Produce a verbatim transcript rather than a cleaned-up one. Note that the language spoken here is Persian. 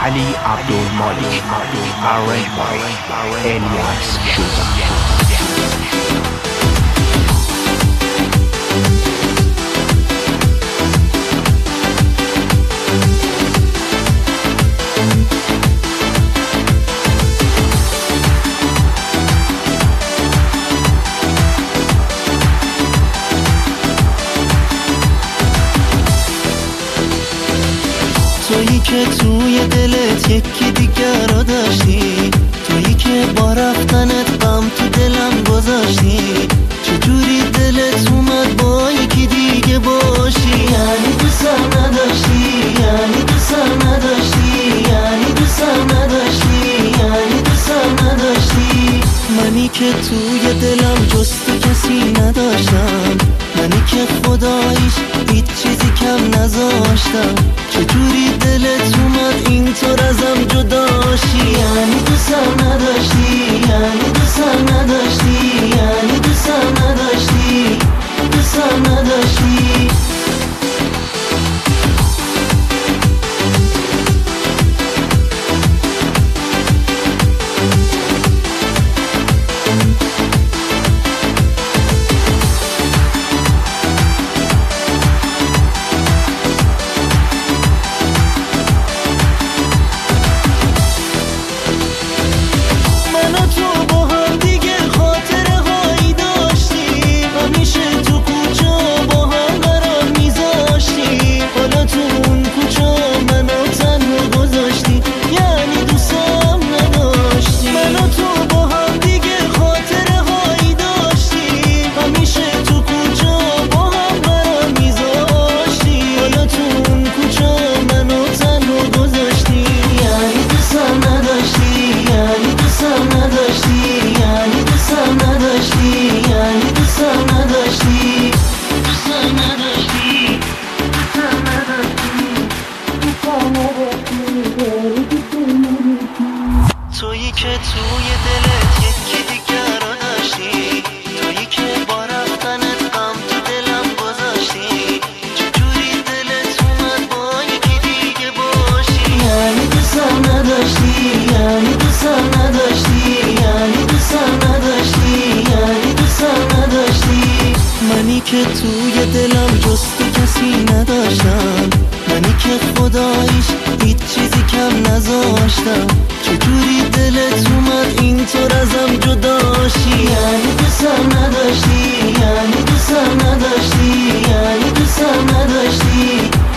علی عبدالمالک، arranged by الیاس شوزا. تویی که توی دلت یکی دیگر رو داشتی، تویی که با رفتنت غم تو دلم گذاشتی. چجوری دلت اومد با یکی دیگه باشی؟ یعنی دوستم نداشتی، یعنی دوستم نداشتی، یعنی دوستم نداشتی، یعنی دوستم نداشتی. منی که توی دلم جز تو کسی نداشتم، منی که خداییش هیچ چیزی کم نذاشتم. چجوری دلت اومد اینطور ازم جداشی؟ یعنی دوستم نداشتی، یعنی دوستم نداشتی، یعنی دوستم نداشتی، دوستم نداشتی. تویی که توی دلت یکی دیگر رو داشتی، تویی که با رفتنت غم تو دلم گذاشتی. چجوری دلت اومد با یکی دیگه باشی؟ یعنی دوستم نداشتی، یعنی دوستم نداشتی، یعنی دوستم نداشتی، یعنی دوستم نداشتی. منی که توی دلم جز تو کسی نداشتم، منی که خداییش هیچ چیزی کم نذاشتم. چجوری دلت اومد اینطور ازم جداشی؟ یعنی دوستم نداشتی، یعنی دوستم نداشتی، یعنی دوستم نداشتی،